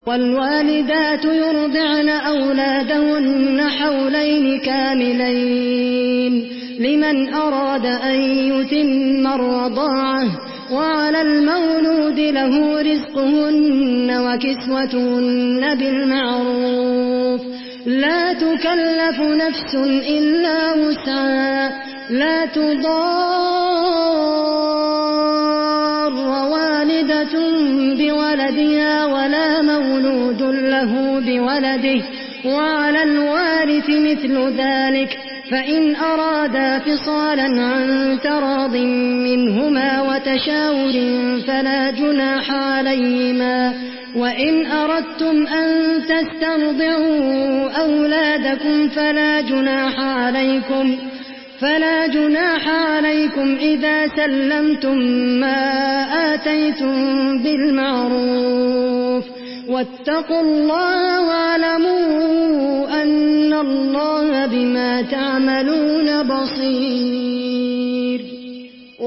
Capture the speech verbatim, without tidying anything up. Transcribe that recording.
والوالدات يرضعن أولادهن حولين كاملين لمن أراد أن يتم الرضاعة وعلى المولود له رزقهن وكسوتهن بالمعروف لا تكلف نفس إلا وسعها لا تضار والدة بولدها ولا مولود له بولده وعلى الوارث مثل ذلك فإن أرادا فصالا عن تراض منهما وتشاور فلا جناح عليهما وإن أردتم أن تسترضعوا أولادكم فلا جناح عليكم فلا جناح عليكم إذا سلمتم ما آتيتم بالمعروف واتقوا الله واعلموا أن الله بما تعملون بصير.